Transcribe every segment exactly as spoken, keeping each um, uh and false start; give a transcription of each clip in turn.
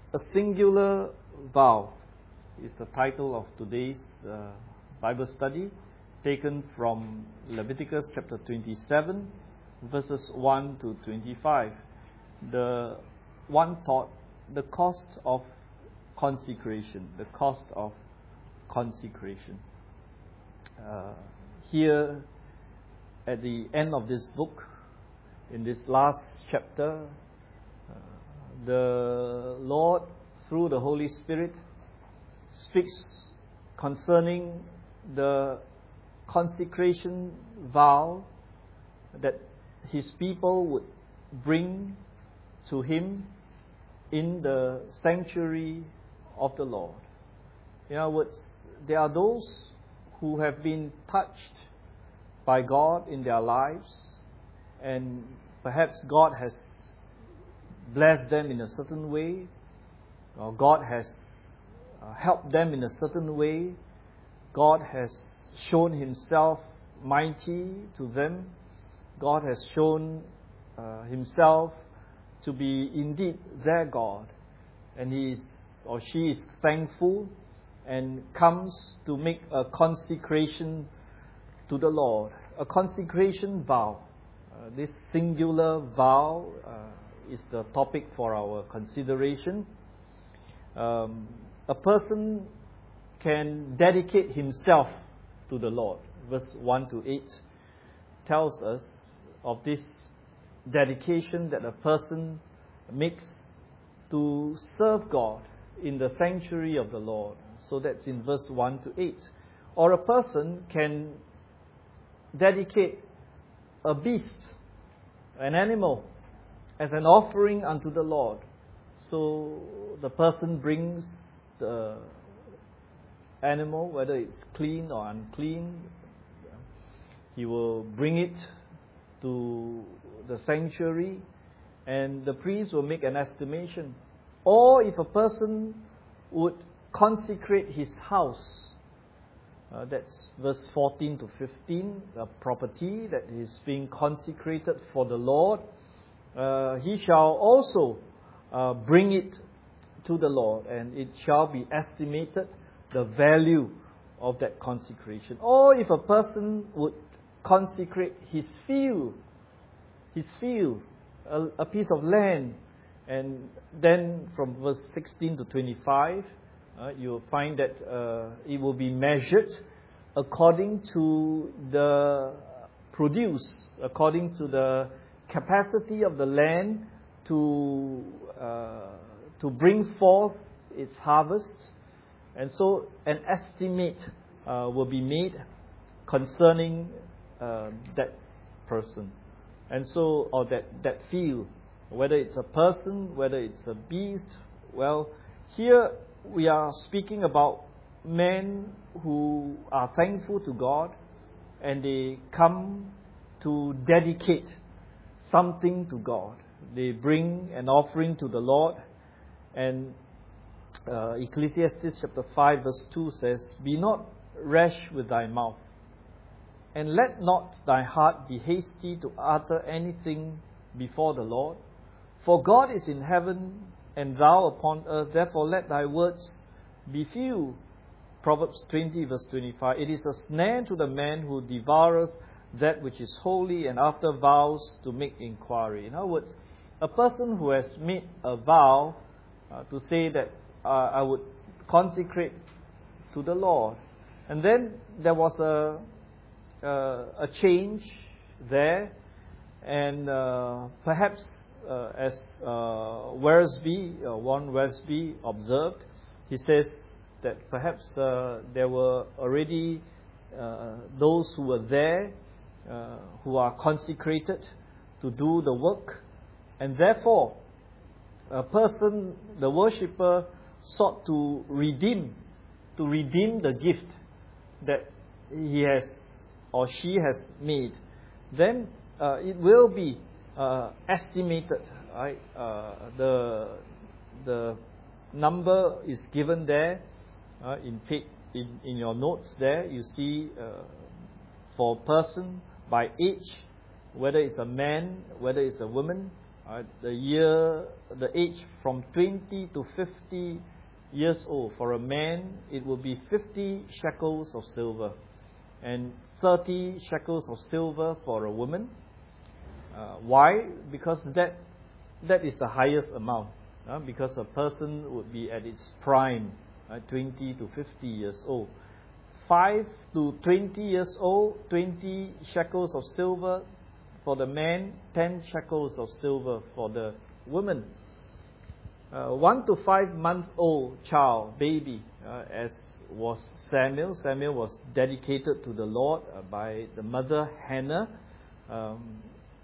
A singular vow is the title of today's uh, Bible study, taken from Leviticus chapter twenty-seven, verses one to twenty-five. The one thought, the cost of consecration, the cost of consecration. Uh, here at the end of this book, in this last chapter, uh, the Lord, through the Holy Spirit, speaks concerning the consecration vow that His people would bring to Him in the sanctuary of the Lord. In other words, there are those who have been touched by God in their lives, and perhaps God has blessed them in a certain way, or God has uh, helped them in a certain way. God has shown Himself mighty to them. God has shown uh, Himself to be indeed their God, and He is or she is thankful and comes to make a consecration to the Lord, a consecration vow. Uh, this singular vow uh, is the topic for our consideration. Um, a person can dedicate himself to the Lord. Verse one to eight tells us of this dedication that a person makes to serve God in the sanctuary of the Lord. So that's in verse one to eight. Or a person can dedicate a beast, an animal, as an offering unto the Lord. So the person brings the animal, whether it's clean or unclean, he will bring it to the sanctuary, and the priest will make an estimation. Or if a person would consecrate his house, uh, that's verse fourteen to fifteen, the property that is being consecrated for the Lord, uh, he shall also uh, bring it to the Lord, and it shall be estimated the value of that consecration. Or if a person would consecrate his field, his field, a, a piece of land, and then from verse sixteen to twenty-five, uh, you will find that uh, it will be measured according to the produce, according to the capacity of the land to uh, to bring forth its harvest. And so an estimate uh, will be made concerning uh, that person. And so, or that, that field, whether it's a person, whether it's a beast. Well, here we are speaking about men who are thankful to God, and they come to dedicate something to God. They bring an offering to the Lord, and uh, Ecclesiastes chapter five verse two says, "Be not rash with thy mouth, and let not thy heart be hasty to utter anything before the Lord. For God is in heaven, and thou upon earth, therefore let thy words be few." Proverbs twenty verse twenty-five, "It is a snare to the man who devoureth that which is holy, and after vows to make inquiry." In other words, a person who has made a vow uh, to say that uh, I would consecrate to the Lord, and then there was a Uh, a change there, and uh, perhaps uh, as uh, Wersby, uh, Warren Wersby observed, he says that perhaps uh, there were already uh, those who were there uh, who are consecrated to do the work, and therefore a person, the worshipper, sought to redeem, to redeem the gift that he has or she has made. Then uh, it will be uh, estimated. Right? Uh, the the number is given there uh, in, in in your notes. There you see uh, for a person by age, whether it's a man, whether it's a woman, Right? The year, the age from twenty to fifty years old. For a man, it will be fifty shekels of silver, and thirty shekels of silver for a woman. Uh, why? Because that that is the highest amount. Uh, because a person would be at its prime, uh, twenty to fifty years old. five to twenty years old, twenty shekels of silver for the man, ten shekels of silver for the woman. Uh, one to five month old child, baby, uh, as was Samuel. Samuel was dedicated to the Lord uh, by the mother Hannah. Um,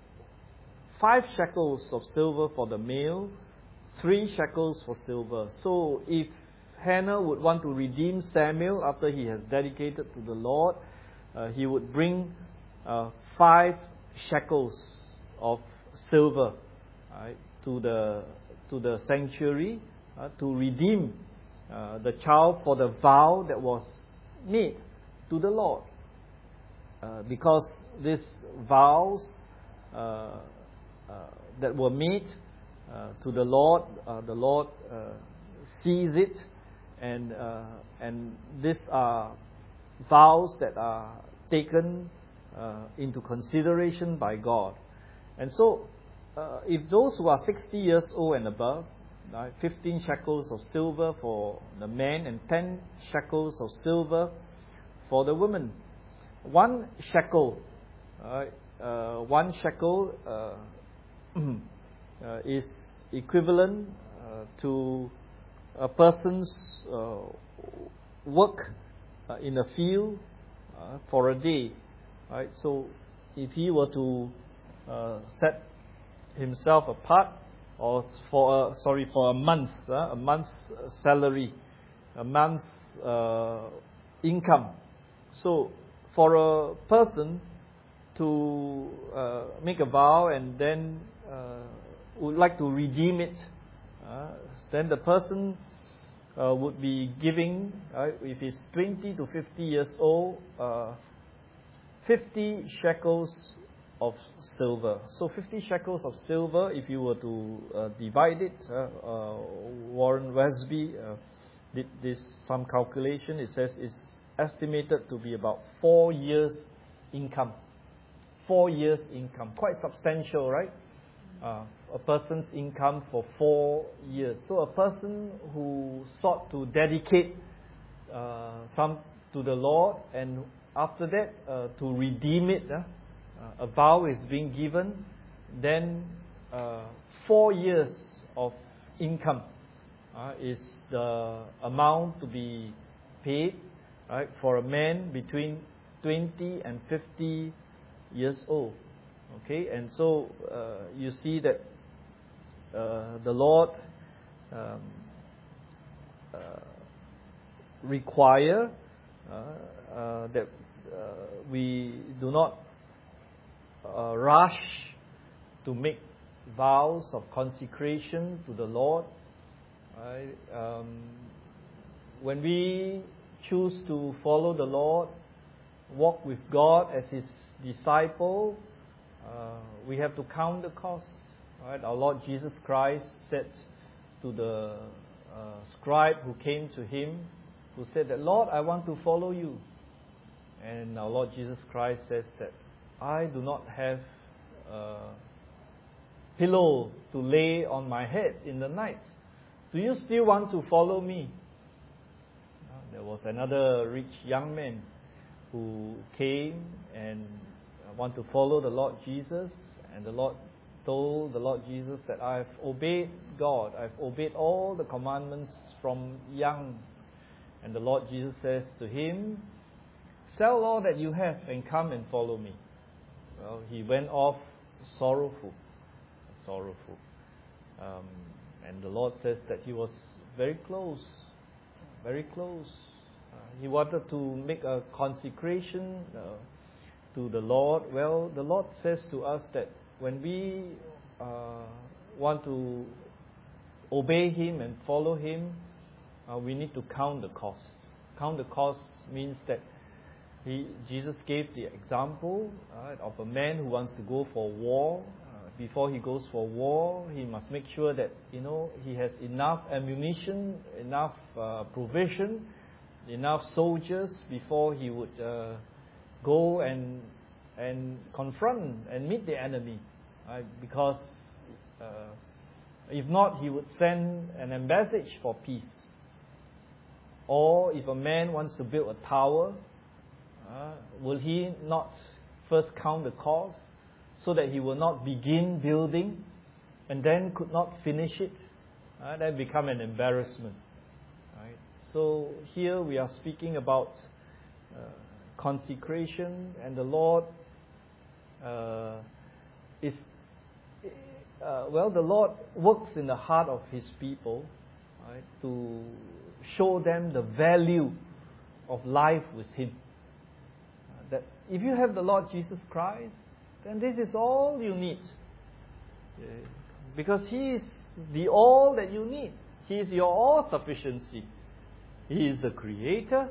five shekels of silver for the male, three shekels for silver. So if Hannah would want to redeem Samuel after he has dedicated to the Lord, uh, he would bring uh, five shekels of silver, right, to the to the sanctuary uh, to redeem uh, the child for the vow that was made to the Lord. Uh, because these vows uh, uh, that were made uh, to the Lord, uh, the Lord uh, sees it, and uh, and these are vows that are taken uh, into consideration by God. And so, uh, if those who are sixty years old and above, right, fifteen shekels of silver for the man and ten shekels of silver for the woman. One shekel, right, uh, one shekel uh, uh, is equivalent uh, to a person's uh, work uh, in a field uh, for a day, right? So, if he were to uh, set himself apart, or for a, sorry for a month, uh, a month's salary, a month's uh, income. So, for a person to uh, make a vow and then uh, would like to redeem it, uh, then the person uh, would be giving, uh, if he's twenty to fifty years old, uh, fifty shekels of silver. So fifty shekels of silver, if you were to uh, divide it, uh, uh, Warren Wiersbe uh, did this some calculation. It says it's estimated to be about four years income. Four years income, quite substantial, right? Uh, a person's income for four years. So a person who sought to dedicate uh, some to the Lord, and after that uh, to redeem it, uh, uh, a vow is being given, then uh, four years of income uh, is the amount to be paid, right, for a man between twenty and fifty years old. Okay, and so uh, you see that uh, the Lord um, uh, require uh, uh, that uh, we do not uh, rush to make vows of consecration to the Lord. Right? Um, when we choose to follow the Lord, walk with God as His disciple, uh, we have to count the cost. Right? Our Lord Jesus Christ said to the uh, scribe who came to Him, who said that, "Lord, I want to follow you." And our Lord Jesus Christ says that, "I do not have a pillow to lay on my head in the night. Do you still want to follow me?" Uh, there was another rich young man who came and want to follow the Lord Jesus, and the Lord told the Lord Jesus that, "I've obeyed God, I've obeyed all the commandments from young." And the Lord Jesus says to him, "Sell all that you have and come and follow me." Well, he went off sorrowful, sorrowful. Um, and the Lord says that he was very close, very close. Uh, he wanted to make a consecration uh, to the Lord. Well, the Lord says to us that when we uh, want to obey Him and follow Him, uh, we need to count the cost. Count the cost means that He, Jesus gave the example uh, of a man who wants to go for war, uh, before he goes for war, he must make sure that, you know, he has enough ammunition, enough uh, provision, enough soldiers before he would uh, go and and confront and meet the enemy, right? Because uh, if not, he would send an embassage for peace. Or if a man wants to build a tower, uh, will he not first count the cost so that he will not begin building and then could not finish it? Uh, that become an embarrassment. Right? So here we are speaking about uh, consecration, and the Lord uh, is uh, well, the Lord works in the heart of His people, right, to show them the value of life with Him. Uh, that if you have the Lord Jesus Christ, then this is all you need, uh, because He is the all that you need. He is your all sufficiency. He is the Creator.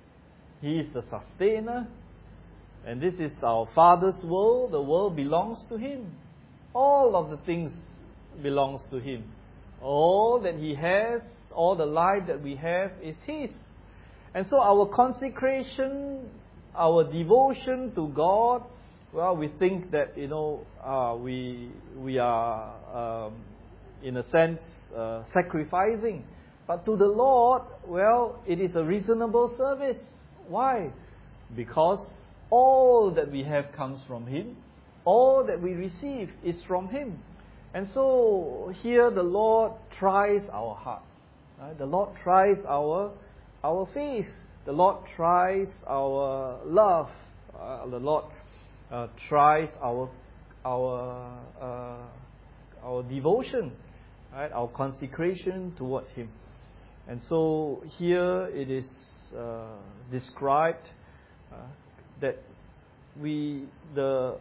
He is the Sustainer. And this is our Father's world. The world belongs to Him. All of the things belongs to Him. All that He has, all the life that we have is His. And so our consecration, our devotion to God, well, we think that, you know, uh, we we are, um, in a sense, uh, sacrificing. But to the Lord, well, it is a reasonable service. Why? Because all that we have comes from Him. All that we receive is from Him. And so here the Lord tries our hearts. Right? The Lord tries our our faith. The Lord tries our love. Uh, the Lord uh, tries our our uh, our devotion, right? Our consecration toward Him. And so here it is uh, described uh, that we the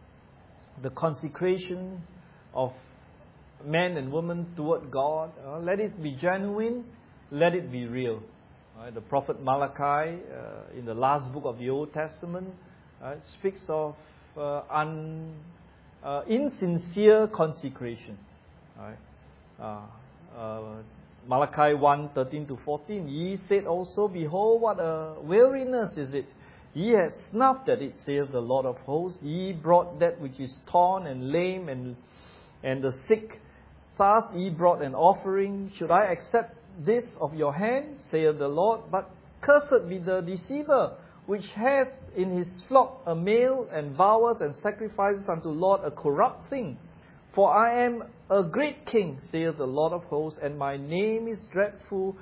the consecration of men and women toward God, uh, let it be genuine, let it be real. Right? The prophet Malachi, uh, in the last book of the Old Testament, uh, speaks of uh, un, uh, insincere consecration. Right? Uh, uh, Malachi one, thirteen to fourteen, ye said also, behold, what a weariness is it! Ye have snuffed at it, saith the Lord of hosts. Ye brought that which is torn and lame and and the sick. Thus ye brought an offering. Should I accept this of your hand, saith the Lord? But cursed be the deceiver, which hath in his flock a male, and voweth and sacrifices unto Lord a corrupt thing. For I am a great king, saith the Lord of hosts, and my name is dreadful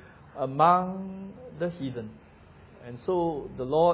among the heathen. And so the Lord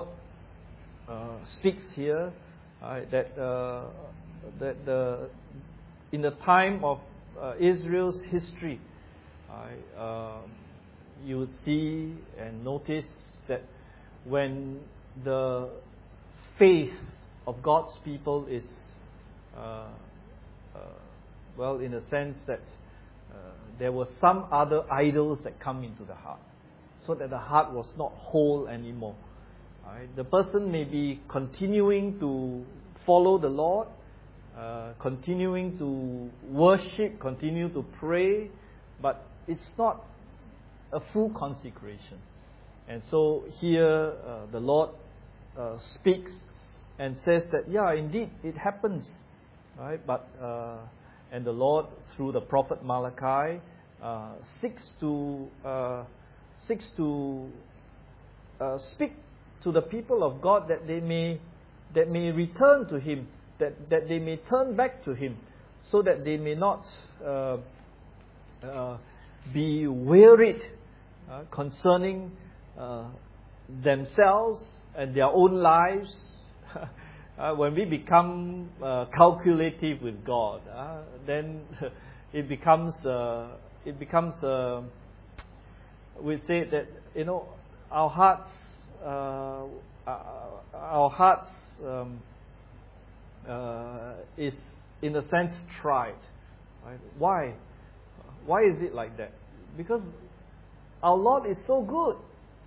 Uh, speaks here uh, that uh, that the in the time of uh, Israel's history, uh, uh, you would see and notice that when the faith of God's people is uh, uh, well, in a sense that uh, there were some other idols that come into the heart, so that the heart was not whole anymore. Right? The person may be continuing to follow the Lord, uh, continuing to worship, continue to pray, but it's not a full consecration. And so here uh, the Lord uh, speaks and says that, yeah, indeed, it happens. Right? But uh, and the Lord, through the prophet Malachi, uh, seeks to uh, seeks to uh, speak to the people of God that they may that may return to Him, that, that they may turn back to Him, so that they may not uh, uh, be wearied uh, concerning uh, themselves and their own lives. uh, when we become uh, calculative with God, uh, then it becomes uh, it becomes uh, we say that, you know, our hearts. Uh, our hearts um, uh, is, in a sense, tried. Right? Why? Why is it like that? Because our Lord is so good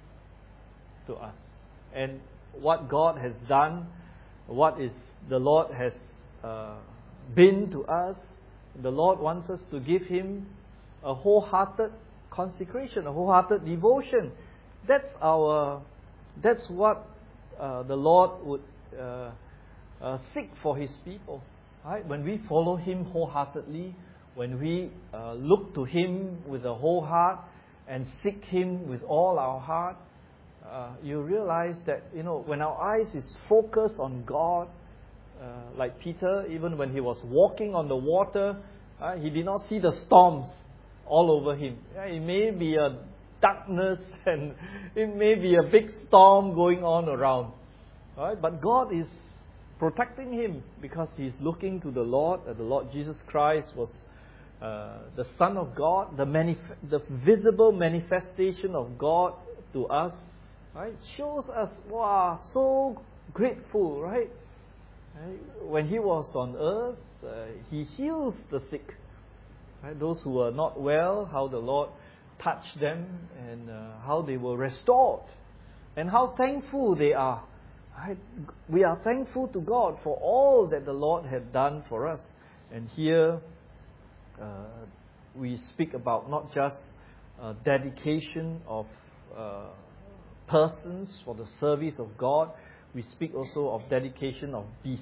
to us, and what God has done, what is the Lord has uh, been to us, the Lord wants us to give Him a wholehearted consecration, a wholehearted devotion. That's our, that's what uh, the Lord would uh, uh, seek for His people. Right? When we follow Him wholeheartedly, when we uh, look to Him with a whole heart and seek Him with all our heart, uh, you realize that, you know, when our eyes is focused on God, uh, like Peter, even when he was walking on the water, uh, he did not see the storms all over him. Yeah, it may be a darkness and it may be a big storm going on around. Right? But God is protecting him because he's looking to the Lord. Uh, the Lord Jesus Christ was uh, the Son of God, the, manif- the visible manifestation of God to us. Right? Shows us, wow, so grateful, right? right? When he was on earth, uh, he heals the sick. Right? Those who are not well, how the Lord touched them and uh, how they were restored. And how thankful they are. Right? We are thankful to God for all that the Lord had done for us. And here uh, we speak about not just uh, dedication of uh, persons for the service of God. We speak also of dedication of beasts,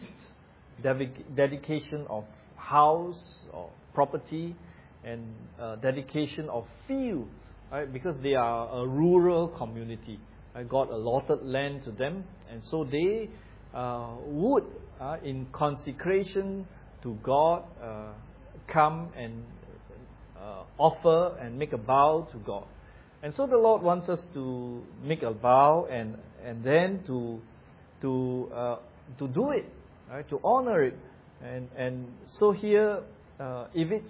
dedication of house or property, and uh, dedication of field, right? Because they are a rural community. Right? God allotted land to them, and so they uh, would, uh, in consecration to God, uh, come and uh, offer and make a vow to God. And so the Lord wants us to make a vow and and then to to uh, to do it, right? To honor it, and and so here, uh, if it's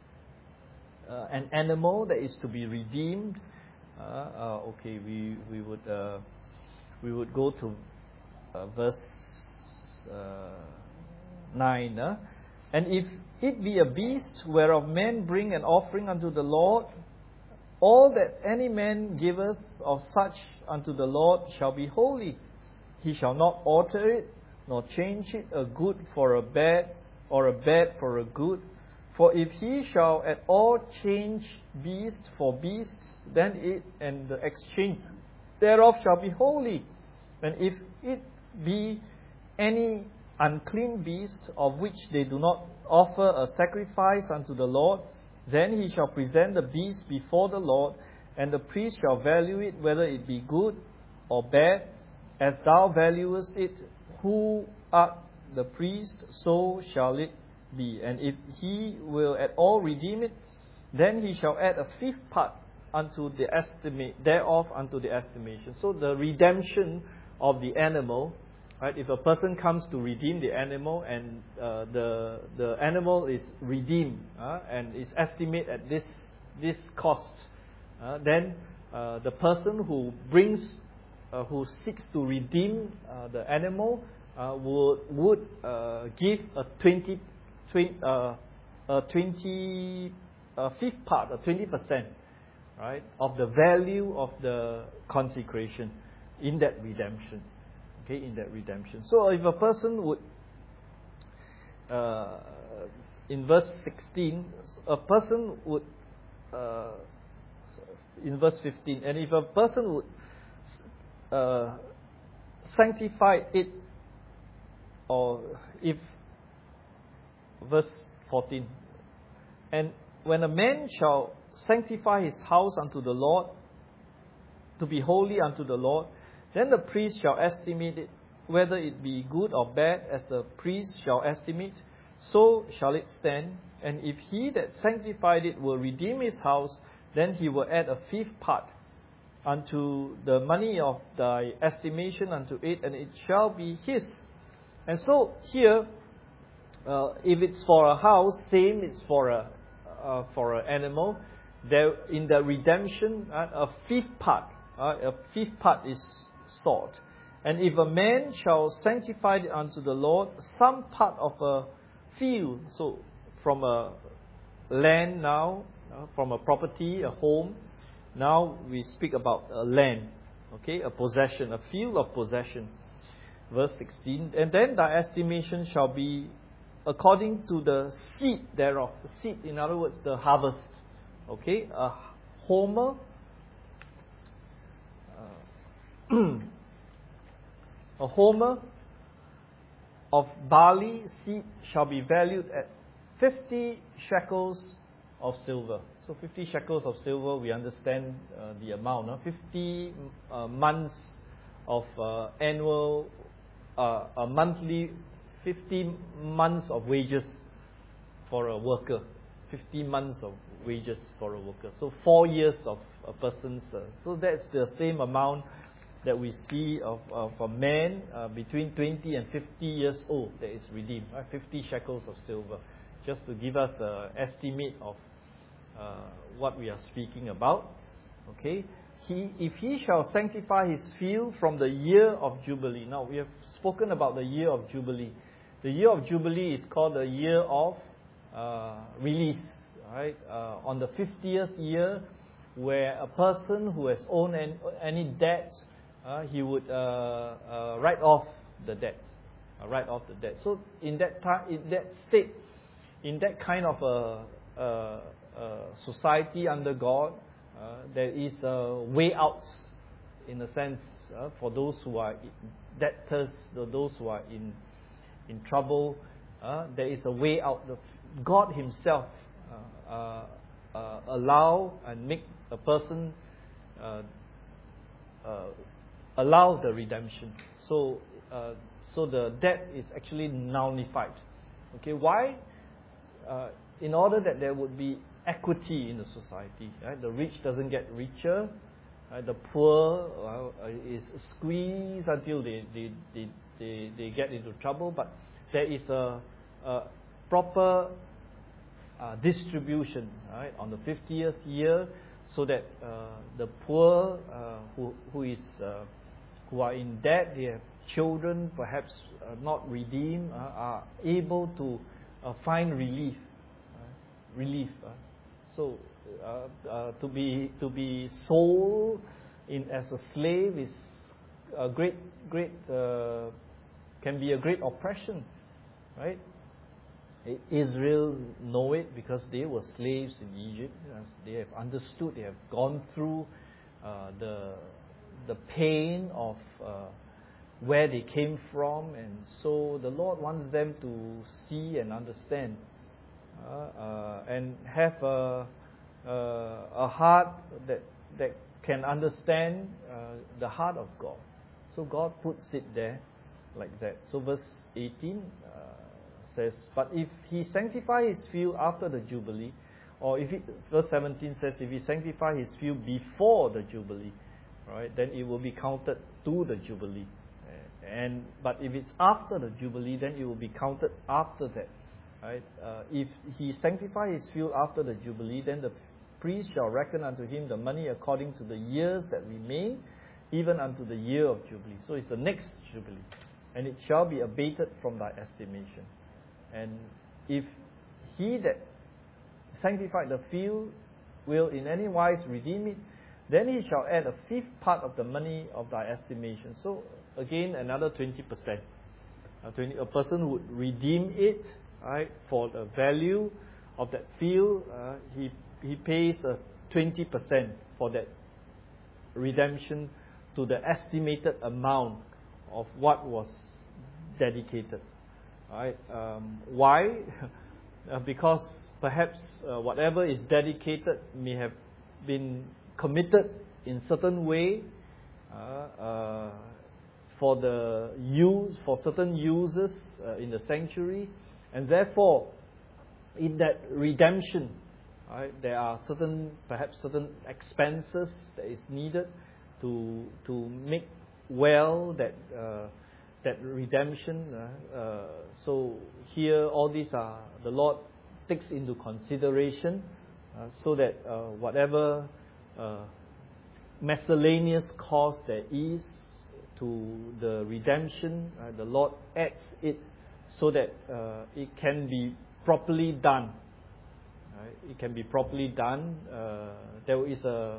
uh, an animal that is to be redeemed, uh, uh, okay, we we would uh, we would go to uh, verse uh, nine, uh, and if it be a beast whereof men bring an offering unto the Lord, all that any man giveth of such unto the Lord shall be holy. He shall not alter it, nor change it, a good for a bad, or a bad for a good. For if he shall at all change beast for beast, then it and the exchange thereof shall be holy. And if it be any unclean beast of which they do not offer a sacrifice unto the Lord, then he shall present the beast before the Lord, and the priest shall value it, whether it be good or bad, as thou valuest it, who art the priest, so shall it be. And if he will at all redeem it, then he shall add a fifth part unto the estimate thereof unto the estimation. So the redemption of the animal, right? If a person comes to redeem the animal and uh, the the animal is redeemed uh, and is estimated at this this cost, uh, then uh, the person who brings uh, who seeks to redeem uh, the animal uh, would would uh, give a twenty, twenty uh, a twenty uh, fifth part, a twenty percent, right, of the value of the consecration in that redemption. Okay, in that redemption. So if a person would, uh, in verse sixteen, a person would, uh, in verse fifteen, and if a person would uh, sanctify it, or if, verse fourteen, and when a man shall sanctify his house unto the Lord, to be holy unto the Lord, then the priest shall estimate it, whether it be good or bad, as the priest shall estimate, so shall it stand. And if he that sanctified it will redeem his house, then he will add a fifth part unto the money of thy estimation unto it, and it shall be his. And so here, uh, if it's for a house, same it's for a uh, for an animal. There in the redemption, uh, a fifth part, uh, a fifth part is sought. And if a man shall sanctify it unto the Lord, some part of a field, so from a land now, uh, from a property, a home, now we speak about a land, okay, a possession, a field of possession. Verse sixteen, and then thy estimation shall be according to the seed thereof. The seed, in other words, the harvest. Okay, a homer, uh, a homer of barley seed shall be valued at fifty shekels of silver. So fifty shekels of silver, we understand uh, the amount. Huh? fifty uh, months of uh, annual, uh, a monthly, fifty months of wages for a worker. fifty months of wages for a worker. So four years of a person's. Uh, so that's the same amount that we see of, of a man uh, between twenty and fifty years old that is redeemed. Right? fifty shekels of silver. Just to give us an estimate of uh, what we are speaking about. Okay. He, if he shall sanctify his field from the year of Jubilee. Now, we have spoken about the year of Jubilee. The year of Jubilee is called the year of uh, release. Right? Uh, on the fiftieth year, where a person who has owned any, any debt, uh, he would uh, uh, write off the debt. Uh, write off the debt. So, in that time, in that state, in that kind of a, a, a society under God, uh, there is a way out, in a sense, uh, for those who are debtors, those who are in in trouble. Uh, there is a way out. God Himself uh, uh, uh, allow and make a person uh, uh, allow the redemption. So, uh, so the debt is actually nullified. Okay, why? Uh, in order that there would be equity in the society, right? The rich doesn't get richer, right? The poor uh, is squeezed until they, they, they, they, they get into trouble, but there is a, a proper uh, distribution, right, on the fiftieth year, so that uh, the poor uh, who, who, is, uh, who are in debt, they have children perhaps uh, not redeemed, uh, are able to uh, find relief. Uh, relief. Uh. So uh, uh, to be to be sold in as a slave is a great great uh, can be a great oppression, right? Israel know it because they were slaves in Egypt. They have understood. They have gone through uh, the the pain of uh, where they came from, and so the Lord wants them to see and understand. Uh, uh, and have a, uh, a heart that that can understand uh, the heart of God. So God puts it there like that. So verse eighteen uh, says, "But if he sanctify his field after the Jubilee," or if he, verse seventeen says, "If he sanctify his field before the Jubilee, right, then it will be counted to the Jubilee. And but if it's after the Jubilee, then it will be counted after that." Right? Uh, if he sanctify his field after the Jubilee, then the priest shall reckon unto him the money according to the years that remain, even unto the year of Jubilee. So it's the next Jubilee. And it shall be abated from thy estimation. And if he that sanctified the field will in any wise redeem it, then he shall add a fifth part of the money of thy estimation. So again, another twenty percent. A, twenty, a person would redeem it, right, for the value of that field. Uh, he he pays a twenty percent for that redemption to the estimated amount of what was dedicated. Right? Um, why? uh, because perhaps uh, whatever is dedicated may have been committed in certain way uh, uh, for the use for certain uses uh, in the sanctuary. And therefore, in that redemption, right, there are certain, perhaps certain expenses that is needed to to make well that uh, that redemption. Uh, uh, so here, all these are the Lord takes into consideration, uh, so that uh, whatever uh, miscellaneous cost there is to the redemption, uh, the Lord adds it, so that uh, it can be properly done. Right? It can be properly done. Uh, there is a,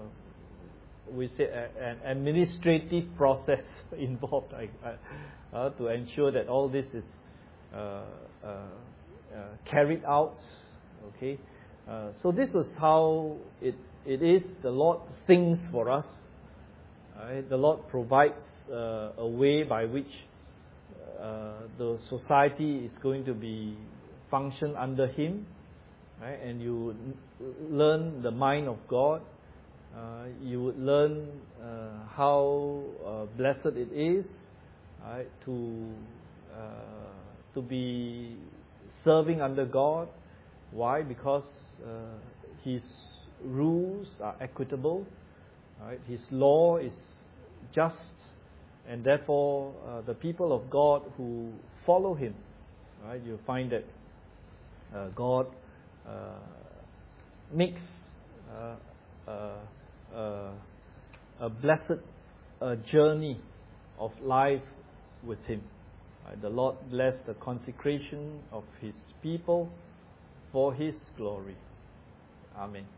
we say, a, an administrative process involved uh, uh, to ensure that all this is uh, uh, uh, carried out. Okay, uh, so this was how it it is. The Lord thinks for us. Right? The Lord provides uh, a way by which uh, the society is going to be function under Him, right? And you learn the mind of God. Uh, you would learn uh, how uh, blessed it is, right, to uh, to be serving under God. Why? Because uh, His rules are equitable, right? His law is just, and therefore uh, the people of God who follow Him, right, you find that uh, God uh, makes uh, uh, uh, a blessed uh, journey of life with Him. Right? The Lord bless the consecration of His people for His glory. Amen.